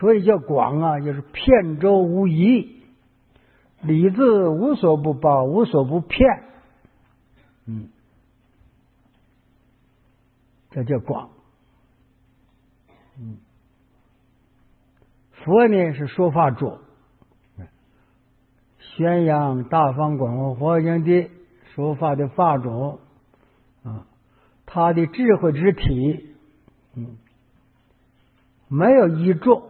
所以叫广啊，就是遍周无疑，理字无所不包，无所不骗。这叫广。佛呢是说法主，宣扬大方广佛佛经的说法的法主啊，他的智慧之体，没有依著，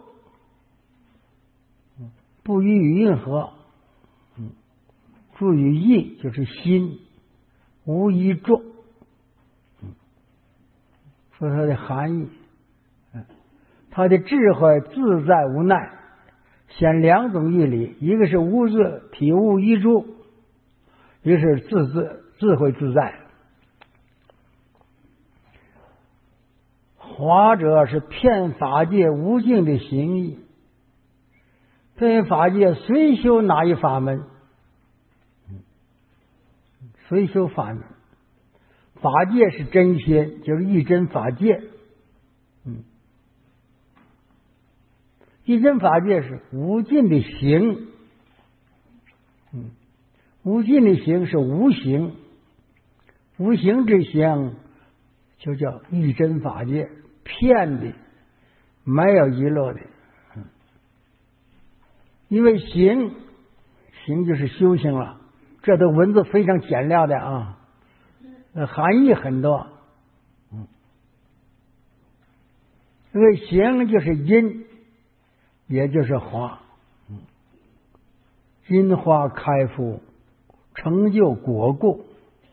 不依于任何，注于意就是心，无依著，说它的含义。他的智慧自在无奈，显两种义理，一个是无自体悟依著，一个是智慧自在。华者是遍法界无尽的行义，遍法界随修哪一法门，随修法门。法界是真心，就是一真法界。一真法界是无尽的行，无尽的行是无形，无形之行就叫一真法界，遍的没有遗漏的。因为行就是修行了，这都文字非常简练的啊，含义很多。因为行就是因，也就是花，因花开复，成就果故，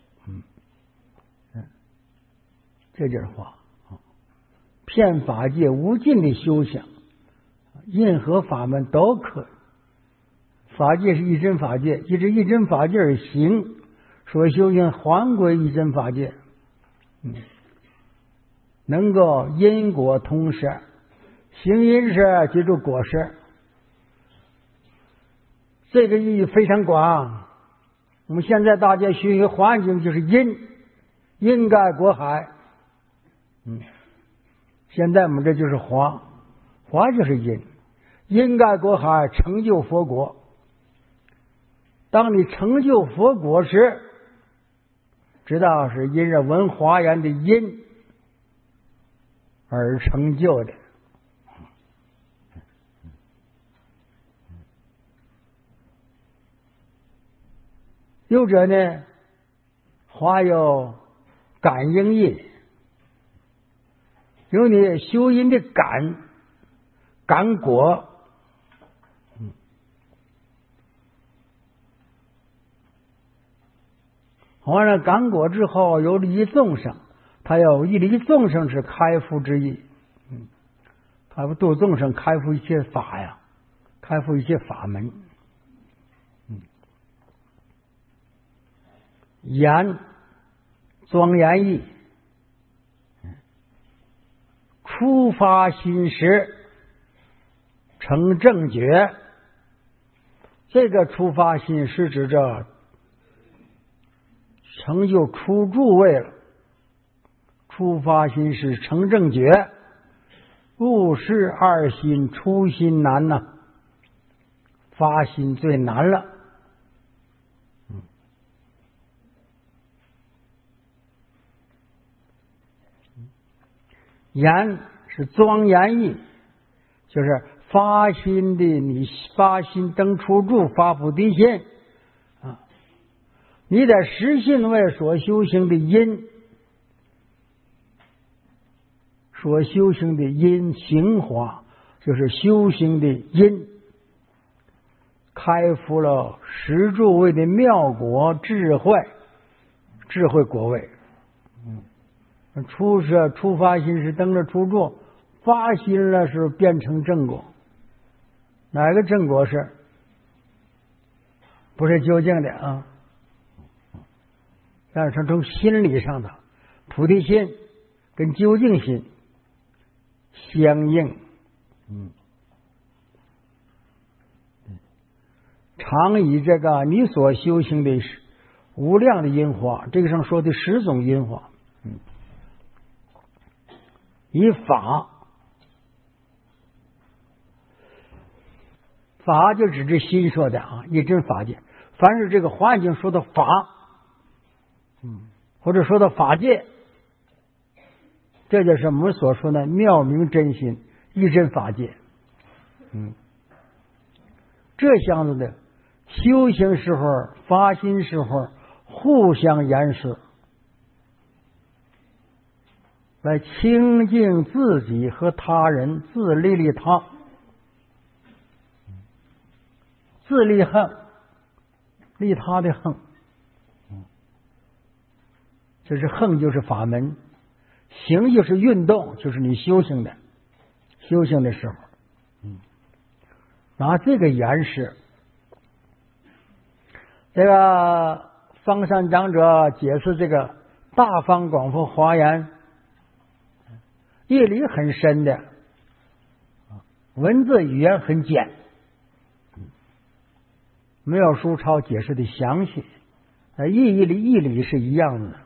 这就是花。遍法界无尽的修行，任何法门都可以。法界是一真法界，依着一真法界而行，所修行还归一真法界，能够因果通摄。行因是记住果实，这个意义非常广。我们现在大家学习环境就是因盖果海，现在我们这就是华就是因盖果海，成就佛国。当你成就佛国时，知道是因着闻华严的因而成就的。有者呢，华有感应印，有你修因的感果。完了感果之后有利益众生，他有利益众生是开敷之意，他不度众生，开敷一切法呀，开敷一切法门。言庄严意，初发心时成正觉。这个初发心是指着成就初住位了。初发心是成正觉，入世二心初心难呐，发心最难了。言是庄严意，就是发心的，你发心登初住，发菩提心啊，你在实信位所修行的因，所修行的因行华，就是修行的因，开敷了十住位的妙果智慧果位。初发心是登了初住，发心了是变成正果。哪个正果是？不是究竟的啊，但是它从心理上的菩提心跟究竟心相应。常以这个你所修行的无量的因化，这个上说的10种因化，以法法就指心说的啊，一真法界。凡是这个环境说的法，或者说的法界，这就是我们所说的妙明真心一真法界。这样子的修行时候、发心时候互相延示，来清净自己和他人，自利利他，自利恨，利他的恨。这是恨，就是法门；行就是运动，就是你修行的时候。拿这个延示，这个方山长者解释这个大方广佛华严，义理很深的，文字语言很简，没有书抄解释的详细，义理是一样的。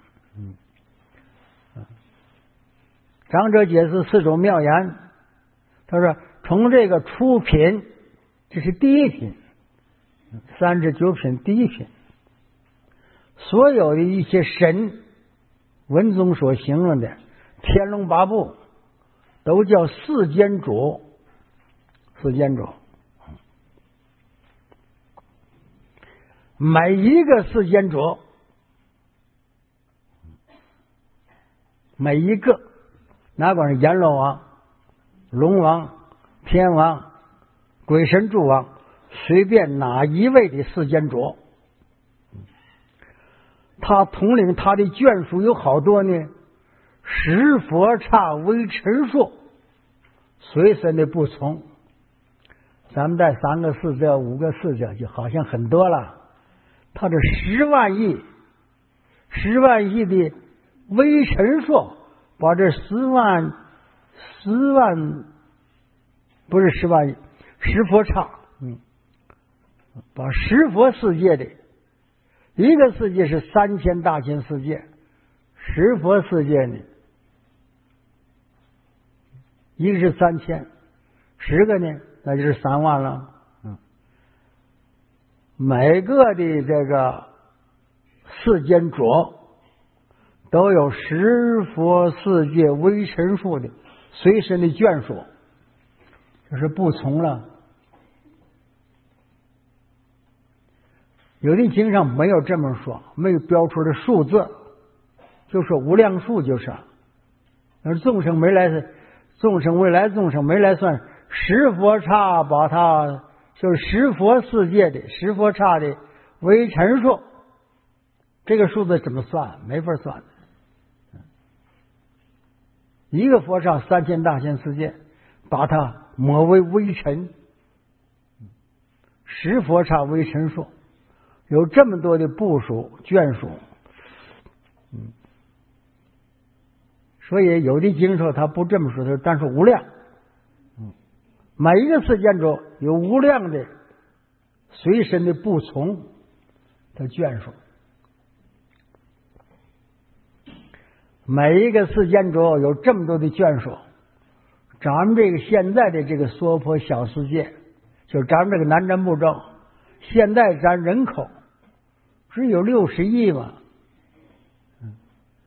长者解释四种妙言，他说从这个初品，这是第一品，39品第一品，所有的一些神文中所形容的天龙八部都叫世间主，每一个世间主，每一个哪管是阎罗王、龙王、天王、鬼神诸王，随便哪一位的世间主，他统领他的眷属有好多呢，十佛刹为陈数，随身的不从。咱们带3个4者、5个4者，就好像很多了。他这10万亿的微尘数，把这10万不是10万亿，十佛刹，把十佛世界的一个世界是3000大千世界，十佛世界呢，一个是3000，10个呢，那就是3万了。每个的这个世间主都有十佛世界微尘数的随身的眷属，就是不从了。有的经上没有这么说，没有标出的数字，就说无量数就是。而众生未来众生没来算十佛刹，把它就是十佛世界的十佛刹的微尘数，这个数字怎么算？没法算。一个佛刹3000大千世界，把它抹为微尘，十佛刹微尘数，有这么多的部属眷属。所以有的经说他不这么说，他单说无量。每一个世间中有无量的随身的不从的眷属，每一个世间中有这么多的眷属。咱们这个现在的这个娑婆小世界，就咱们这个南瞻部洲，现在咱人口只有60亿嘛，